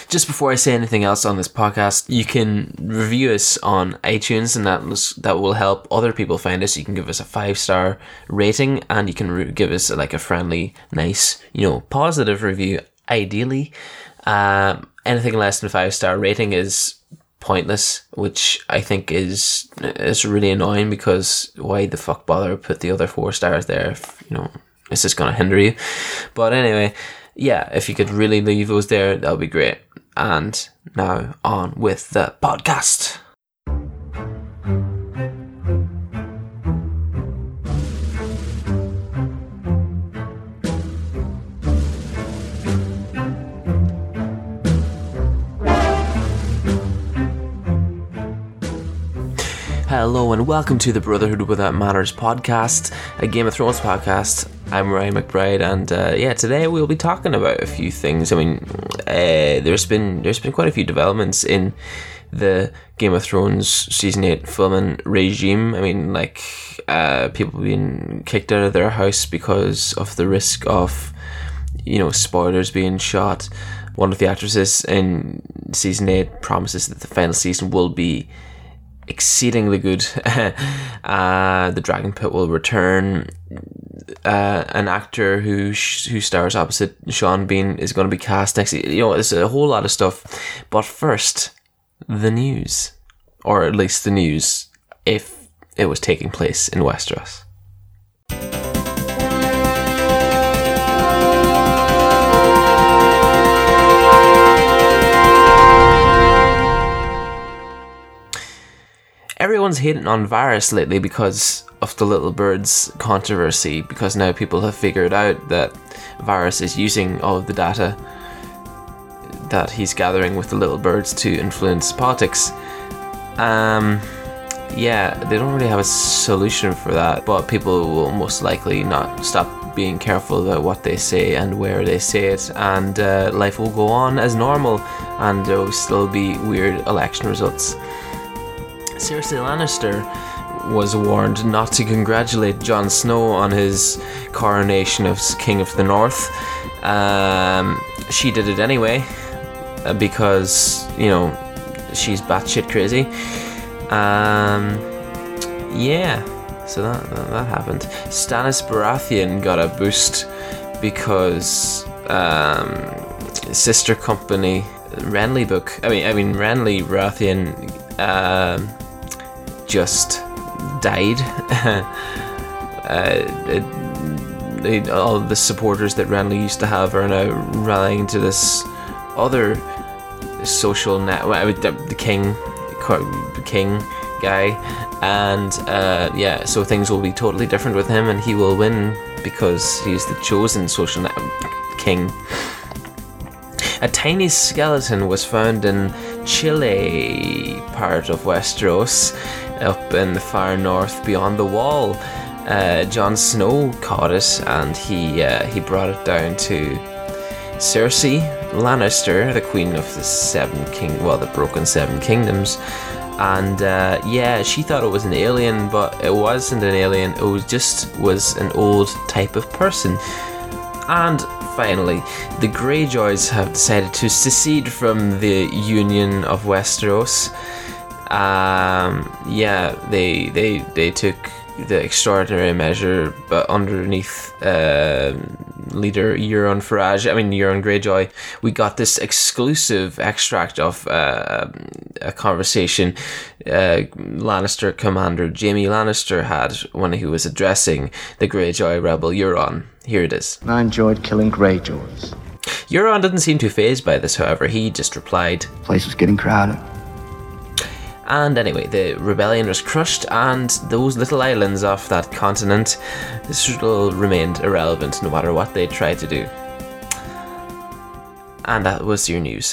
just before I say anything else on this podcast, you can review us on iTunes, and that will help other people find us. You can give us a 5-star rating, and you can give us like a friendly, nice, positive review, ideally. Anything less than 5-star rating is pointless, which I think is really annoying, because why the fuck bother put the other 4 stars there if, it's just going to hinder you. But anyway, yeah, if you could really leave those there, that would be great. And now on with the podcast. Hello and welcome to the Brotherhood Without Manners podcast, a Game of Thrones podcast. I'm Ryan McBride, and today we'll be talking about a few things. I mean, there's been quite a few developments in the Game of Thrones season 8 filming regime. I mean, people being kicked out of their house because of the risk of, spoilers being shot. One of the actresses in season 8 promises that the final season will be exceedingly good. The Dragon Pit will return. An actor who stars opposite Sean Bean is going to be cast next. It's a whole lot of stuff. But first, the news, or at least the news if it was taking place in Westeros. Everyone's hating on Varys lately because of the Little Birds controversy, because now people have figured out that Varys is using all of the data that he's gathering with the Little Birds to influence politics. They don't really have a solution for that, but people will most likely not stop being careful about what they say and where they say it, and life will go on as normal, and there will still be weird election results. Cersei Lannister was warned not to congratulate Jon Snow on his coronation as King of the North. She did it anyway, because, she's batshit crazy. So that happened. Stannis Baratheon got a boost because sister company Renly Renly Baratheon just died. All the supporters that Renly used to have are now rallying to this other social network, the king guy, and so things will be totally different with him, and he will win because he's the chosen social king. A tiny skeleton was found in Chile, part of Westeros, up in the far north beyond the wall. Jon Snow caught it, and he brought it down to Cersei Lannister, the queen of the broken 7 kingdoms. And she thought it was an alien, but it wasn't an alien. It was an old type of person. And finally, the Greyjoys have decided to secede from the Union of Westeros. They took the extraordinary measure, but underneath leader Euron Greyjoy, we got this exclusive extract of a conversation Lannister commander Jaime Lannister had when he was addressing the Greyjoy rebel Euron. Here it is. I enjoyed killing Greyjoys. Euron didn't seem too fazed by this, however. He just replied, "The place was getting crowded." And anyway, the rebellion was crushed, and those little islands off that continent still remained irrelevant no matter what they tried to do. And that was your news.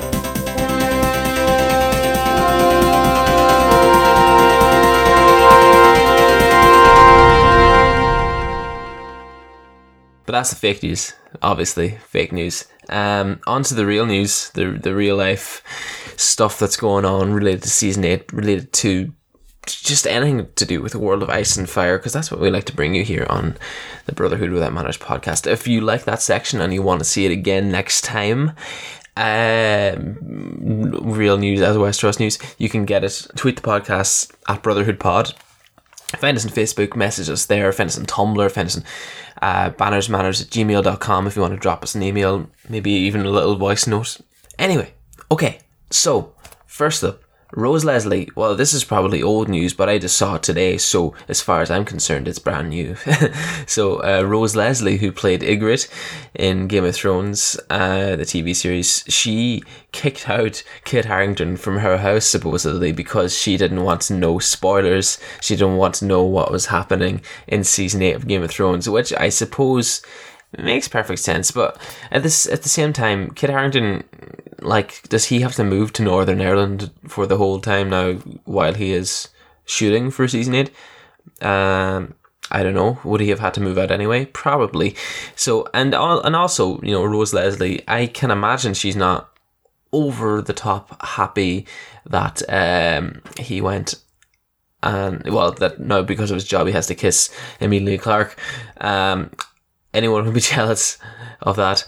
But that's the fake news, obviously, fake news. On to the real news, the real life stuff that's going on related to Season 8, related to just anything to do with the world of Ice and Fire, because that's what we like to bring you here on the Brotherhood Without Manners podcast. If you like that section and you want to see it again next time, real news as Westeros news. You can get it. Tweet the podcast at Brotherhood Pod. Find us on Facebook, message us there, find us on Tumblr, find us on bannersmanners@gmail.com if you want to drop us an email, maybe even a little voice note. Anyway, okay, so first up, Rose Leslie. Well, this is probably old news, but I just saw it today, so as far as I'm concerned, it's brand new. So Rose Leslie, who played Ygritte in Game of Thrones, the TV series, she kicked out Kit Harington from her house, supposedly, because she didn't want to know spoilers. She didn't want to know what was happening in Season 8 of Game of Thrones, which I suppose makes perfect sense. But at the same time, Kit Harington, like, does he have to move to Northern Ireland for the whole time now while he is shooting for Season 8? I don't know. Would he have had to move out anyway? Probably. So, and also, you know, Rose Leslie, I can imagine she's not over the top happy that he went and, well, that now because of his job he has to kiss Emilia Clarke. Anyone would be jealous of that.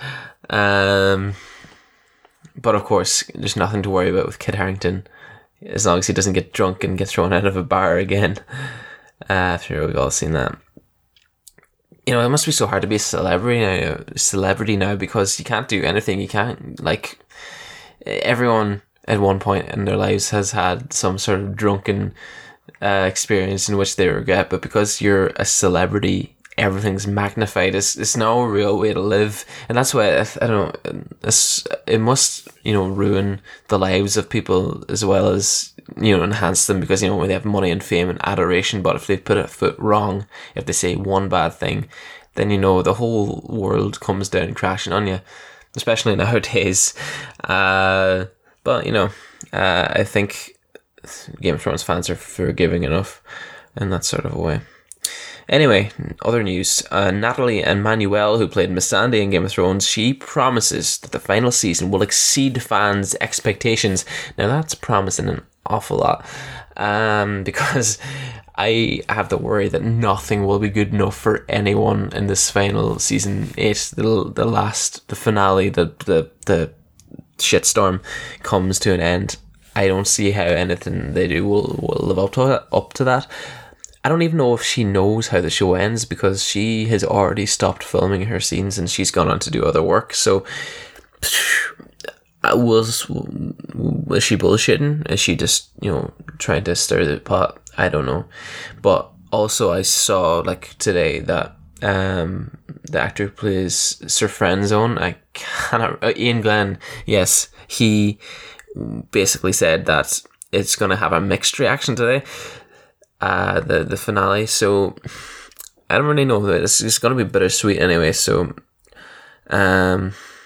But of course, there's nothing to worry about with Kit Harington, as long as he doesn't get drunk and get thrown out of a bar again. After we've all seen that. You know, it must be so hard to be a celebrity now because you can't do anything. You can't, like, everyone at one point in their lives has had some sort of drunken experience in which they regret, but because you're a celebrity, everything's magnified. It's no real way to live, and that's why I don't know. It must, you know, ruin the lives of people as well as, you know, enhance them, because, you know, when they have money and fame and adoration, but if they put a foot wrong, if they say one bad thing, then, you know, the whole world comes down crashing on you, especially nowadays. But, you know, I think Game of Thrones fans are forgiving enough in that sort of a way. Anyway, other news. Natalie Emmanuel, who played Missandei in Game of Thrones, she promises that the final season will exceed fans' expectations. Now, that's promising an awful lot, because I have the worry that nothing will be good enough for anyone in this final season 8. The finale, the shitstorm comes to an end. I don't see how anything they do will live up to that. I don't even know if she knows how the show ends, because she has already stopped filming her scenes and she's gone on to do other work. So, was she bullshitting? Is she just, you know, trying to stir the pot? I don't know. But also, I saw, like, today that the actor who plays Sir Friendzone, Ian Glenn, yes, he basically said that it's going to have a mixed reaction today. The finale, so I don't really know. It's going to be bittersweet anyway, so I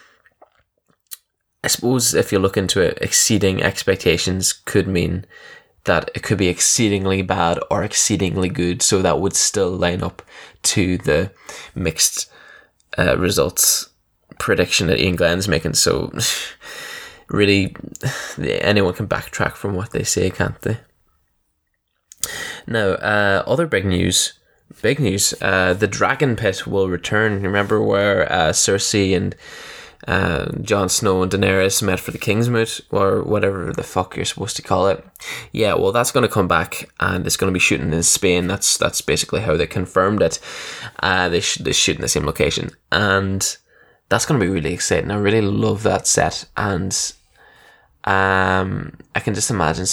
suppose if you look into it, exceeding expectations could mean that it could be exceedingly bad or exceedingly good, so that would still line up to the mixed results prediction that Ian Glenn's making. So really, anyone can backtrack from what they say, can't they? Now, other big news, the Dragon Pit will return. Remember where Cersei and Jon Snow and Daenerys met for the Kingsmoot, or whatever the fuck you're supposed to call it? Yeah, well, that's going to come back, and it's going to be shooting in Spain. That's basically how they confirmed it. They shoot in the same location, and that's going to be really exciting. I really love that set, and I can just imagine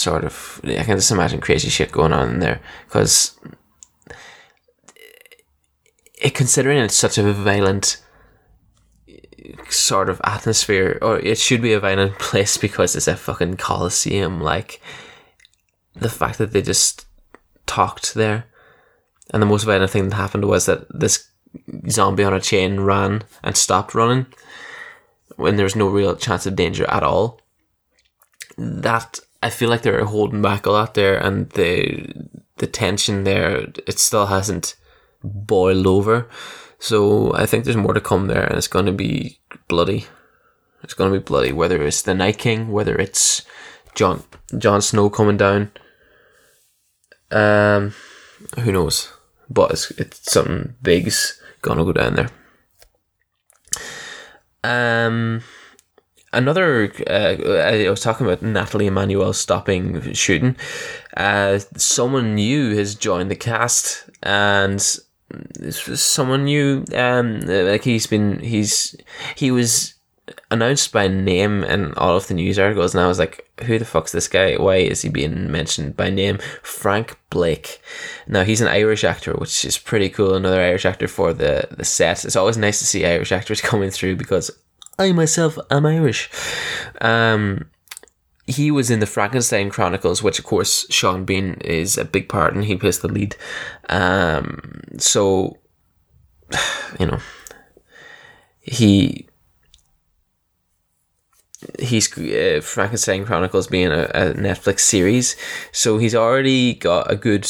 crazy shit going on in there, because considering it's such a violent sort of atmosphere, or it should be a violent place because it's a fucking Colosseum, like, the fact that they just talked there, and the most violent thing that happened was that this zombie on a chain ran and stopped running when there was no real chance of danger at all. That, I feel like they're holding back a lot there, and the tension there, it still hasn't boiled over. So I think there's more to come there, and it's going to be bloody. It's going to be bloody, whether it's the Night King, whether it's Jon Snow coming down. Who knows? But it's something big's going to go down there. Another, I was talking about Natalie Emmanuel stopping shooting. Someone new has joined the cast, and someone new. Like he was announced by name in all of the news articles, and I was like, who the fuck's this guy? Why is he being mentioned by name? Frank Blake. Now, he's an Irish actor, which is pretty cool. Another Irish actor for the set. It's always nice to see Irish actors coming through, because I myself am Irish. He was in the Frankenstein Chronicles, which of course Sean Bean is a big part, and he plays the lead. So, you know, he's Frankenstein Chronicles being a Netflix series, so he's already got a good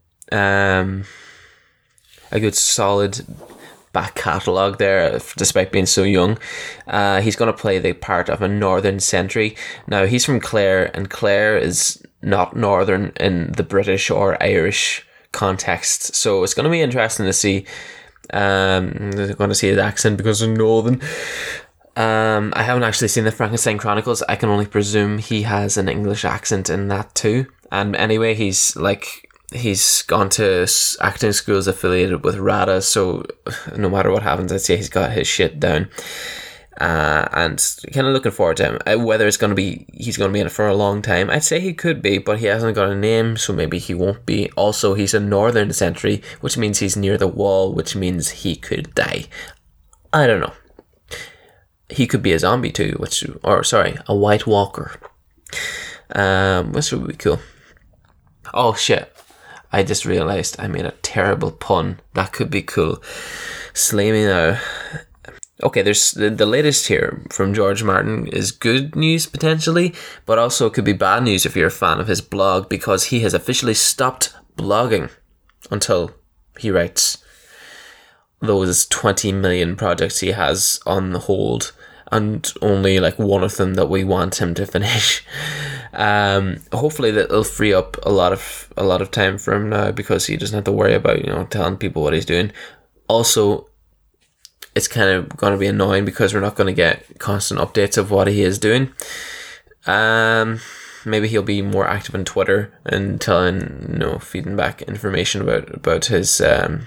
solid back catalogue there, despite being so young. He's going to play the part of a Northern Sentry. Now, he's from Clare, and Clare is not Northern in the British or Irish context, so it's going to be interesting to see. I'm going to see his accent because of Northern. I haven't actually seen the Frankenstein Chronicles. I can only presume he has an English accent in that too. And anyway, he's gone to acting schools affiliated with RADA, so no matter what happens, I'd say he's got his shit down. And kind of looking forward to him. Whether he's going to be in it for a long time, I'd say he could be, but he hasn't got a name, so maybe he won't be. Also, he's a Northern Sentry, which means he's near the wall, which means he could die. I don't know. He could be a zombie too, a White Walker. Which would be cool. Oh shit. I just realised I made a terrible pun. That could be cool. Slay me now. Okay, there's the latest here from George Martin is good news potentially, but also could be bad news if you're a fan of his blog, because he has officially stopped blogging until he writes those 20 million projects he has on hold, and only like one of them that we want him to finish. Hopefully that'll free up a lot of time for him now, because he doesn't have to worry about telling people what he's doing. Also, it's kind of going to be annoying because we're not going to get constant updates of what he is doing. Maybe he'll be more active on Twitter and feeding back information about his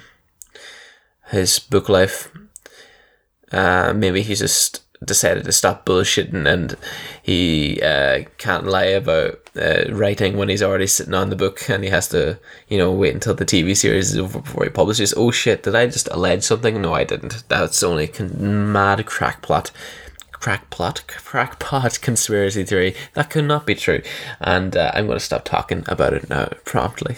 book life. Maybe he's just decided to stop bullshitting, and he can't lie about writing when he's already sitting on the book, and he has to wait until the TV series is over before he publishes. Oh shit, did I just allege something? No, I didn't. That's only mad crackpot conspiracy theory. That could not be true, and I'm going to stop talking about it now promptly.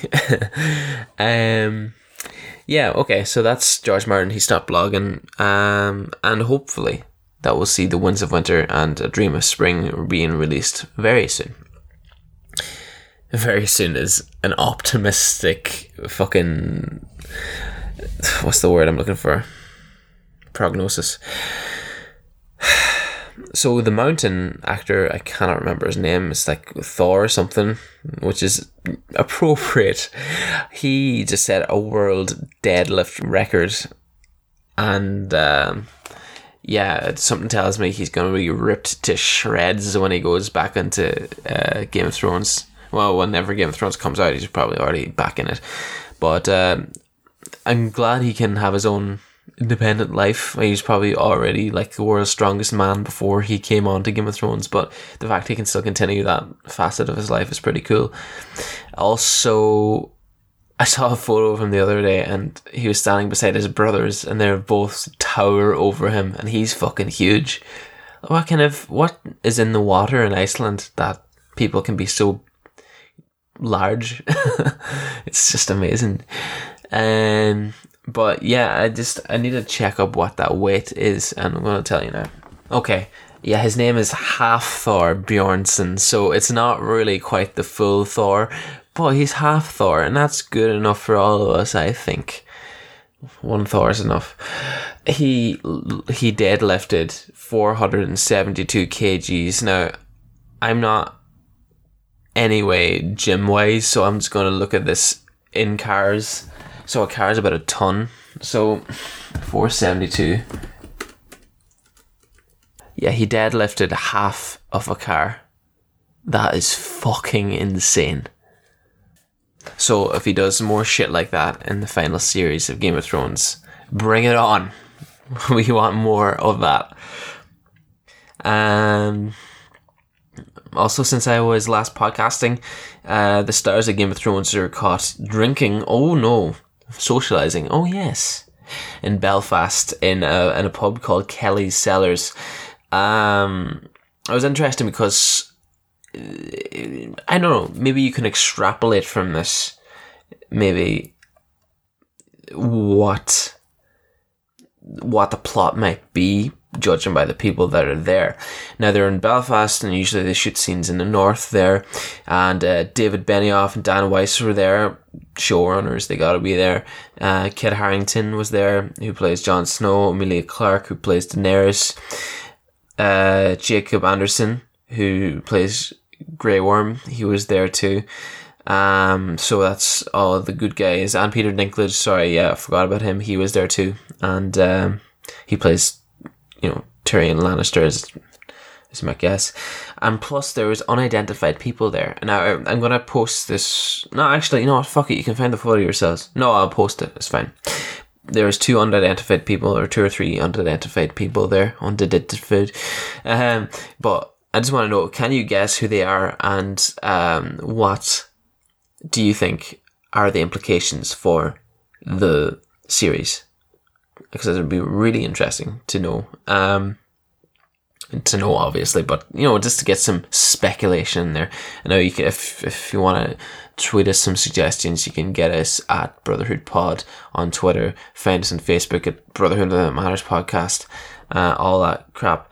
Yeah, okay, so that's George Martin. He stopped blogging, and hopefully that will see The Winds of Winter and A Dream of Spring being released very soon. Very soon is an optimistic fucking... What's the word I'm looking for? Prognosis. So the mountain actor, I cannot remember his name, it's like Thor or something, which is appropriate. He just set a world deadlift record, and something tells me he's going to be ripped to shreds when he goes back into Game of Thrones. Well, whenever Game of Thrones comes out, he's probably already back in it. But I'm glad he can have his own independent life. He's probably already like the world's strongest man before he came on to Game of Thrones, but the fact he can still continue that facet of his life is pretty cool. Also, I saw a photo of him the other day, and he was standing beside his brothers, and they're both tower over him, and he's fucking huge. What is in the water in Iceland that people can be so large? It's just amazing. But yeah, I need to check up what that weight is, and I'm going to tell you now. Okay, yeah, his name is Half Thor Bjornsson, so it's not really quite the full Thor, but he's half Thor, and that's good enough for all of us, I think. One Thor is enough. He deadlifted 472 kgs. Now, I'm not anyway gym-wise, so I'm just going to look at this in cars. So a car is about a ton. So 472 Yeah, he deadlifted half of a car. That is fucking insane. So if he does more shit like that in the final series of Game of Thrones, bring it on. We want more of that. Also, since I was last podcasting, the stars of Game of Thrones are caught drinking. Oh no, socializing. Oh yes, in Belfast in a pub called Kelly's Cellars. It was interesting because I don't know. Maybe you can extrapolate from this. Maybe what the plot might be, judging by the people that are there. Now, they're in Belfast, and usually they shoot scenes in the north there. And David Benioff and Dan Weiss were there, showrunners, they gotta be there. Kit Harington was there, who plays Jon Snow. Emilia Clarke, who plays Daenerys. Jacob Anderson, who plays Grey Worm, he was there too. So that's all the good guys. And Peter Dinklage, sorry, I forgot about him. He was there too. And he plays, Tyrion Lannister is my guess. And plus there was unidentified people there. Now I'm going to post this. No, actually, you know what? Fuck it. You can find the photo yourselves. No, I'll post it. It's fine. There was 2 unidentified people, or 2 or 3 unidentified people there. Unidentified. But I just want to know, can you guess who they are, and what do you think are the implications for the series? Because it would be really interesting to know. Obviously, but just to get some speculation in there. I know you can, if you want to tweet us some suggestions, you can get us at Brotherhood Pod on Twitter. Find us on Facebook at Brotherhood That Matters Podcast. All that crap.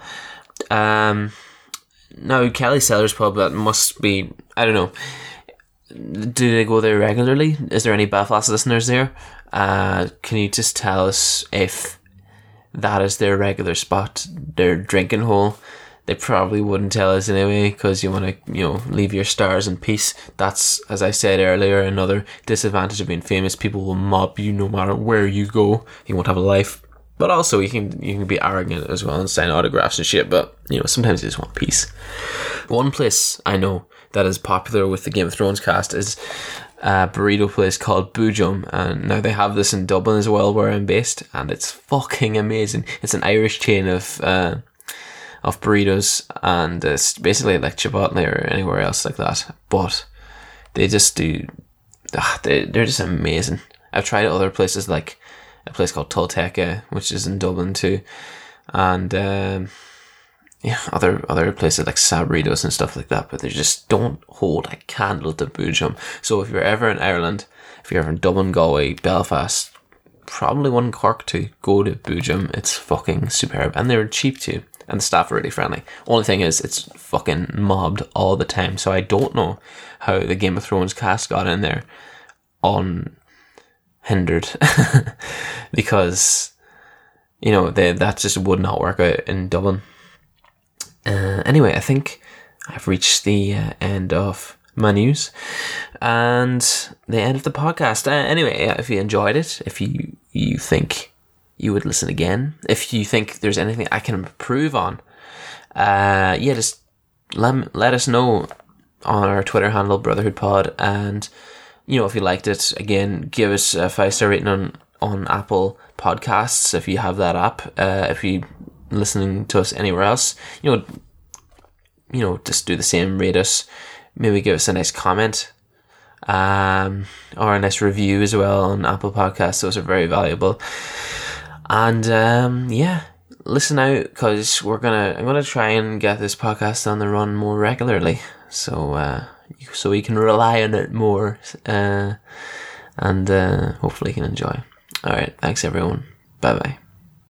Now, Kelly's Cellars Pub, that must be, I don't know. Do they go there regularly? Is there any Belfast listeners there? Can you just tell us if that is their regular spot, their drinking hole? They probably wouldn't tell us anyway, because you want to, leave your stars in peace. That's, as I said earlier, another disadvantage of being famous. People will mob you no matter where you go. You won't have a life. But also, you can be arrogant as well and sign autographs and shit. But, sometimes you just want peace. One place I know that is popular with the Game of Thrones cast is a burrito place called Boojum, and now they have this in Dublin as well, where I'm based, and it's fucking amazing. It's an Irish chain of burritos, and it's basically like Chipotle or anywhere else like that, but they just do, they're just amazing. I've tried other places, like a place called Tolteca, which is in Dublin too, and other places like Sabritos and stuff like that, but they just don't hold a candle to Boojum. So if you're ever in Ireland, if you're ever in Dublin, Galway, Belfast, probably one in Cork too, go to Boojum. It's fucking superb, and they're cheap too, and the staff are really friendly. Only thing is, it's fucking mobbed all the time, so I don't know how the Game of Thrones cast got in there unhindered because that just would not work out in Dublin. Anyway, I think I've reached the end of my news and the end of the podcast. Anyway, if you enjoyed it, if you think you would listen again, if you think there's anything I can improve on, just let us know on our Twitter handle, Brotherhood Pod, and if you liked it, again, give us a 5-star rating on Apple Podcasts if you have that app. If you listening to us anywhere else, just do the same, rate us, maybe give us a nice comment, or a nice review as well on Apple Podcasts. Those are very valuable. And listen out, because I'm gonna try and get this podcast on the run more regularly, so you can rely on it more, and hopefully you can enjoy. All right, thanks everyone. Bye bye.